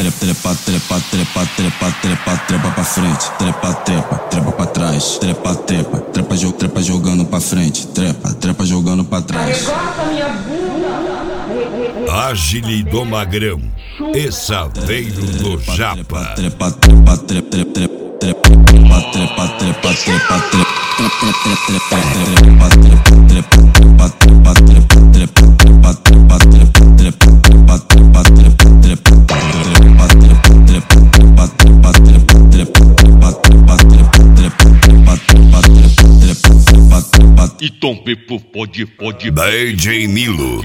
trepa, trepa, trepa, trepa, trepa, trepa pra frente, trepa, trepa, trepa pra trás, trepa, trepa, trepa jogando pra frente, trepa, trepa jogando pra trás. Agile do Magrão e Saveiro do Japa. Trepa, trepa, trepa, trepa, trepa, trepa, trepa, trepa, trepa, E Tom Pepo pode DJ Milo.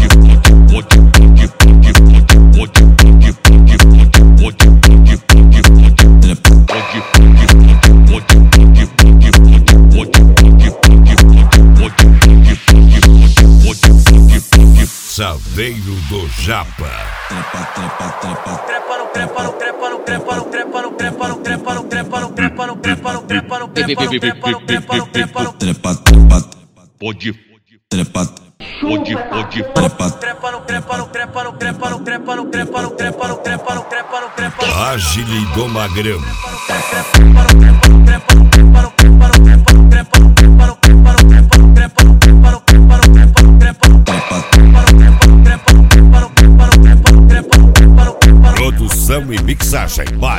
Saveiro do Japa. Trepa, trepa, trepa, trepa no trepa no trepa no trepa no trepa no trepa no trepa no trepa no trepa no trepa no trepa no trepa no trepa no trepa no trepa no trepa, trepa, pode trepa, trepa, trepa no trepa no trepa no trepa no trepa no trepa no trepa no trepa no trepa no trepa. Agile do Magrão. Produção e mixagem by